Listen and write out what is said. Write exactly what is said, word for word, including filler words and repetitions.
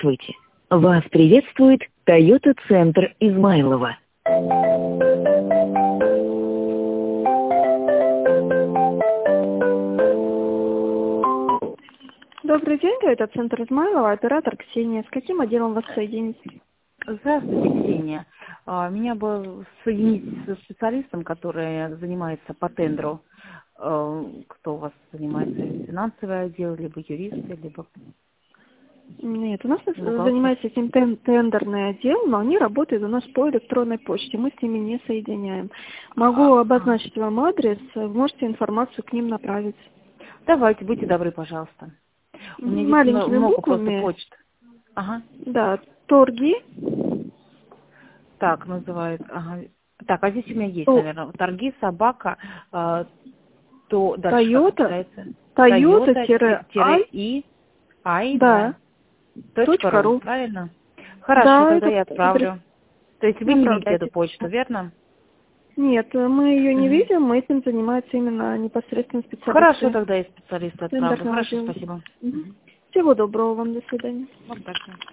Здравствуйте. Вас приветствует Toyota Центр Измайлово. Добрый день, это Центр Измайлово, оператор Ксения. С каким отделом вас соединить? Здравствуйте, Ксения. А, Меня бы соединить со специалистом, который занимается по тендеру. А, Кто у вас занимается? Финансовый отдел, либо юристы, либо Нет, у нас бухгалтер? занимается этим тен- тендерный отдел, но они работают у нас по электронной почте, мы с ними не соединяем. Могу обозначить вам адрес, вы можете информацию к ним направить. Давайте, будьте добры, пожалуйста. У меня здесь мно- Маленькими много просто буквами, почт. Ага. да, торги, Так, называют. Ага. Так, а здесь у меня есть, то- наверное, торги, собака, а, то дальше как Toyota, читается? Toyota-I, и ай, да, да. Точка точка ру, ру. правильно? Хорошо, Да, тогда это я адрес. отправлю. То есть вы не видите эту Направляйте. почту, верно? Нет, мы ее не Мгм. видим, мы этим занимаются именно непосредственно Хорошо, специалисты тогда я специалиста отправлю. тендерного Хорошо, отдела. спасибо. Мгм. Мгм. Всего доброго вам, до свидания. Вам также.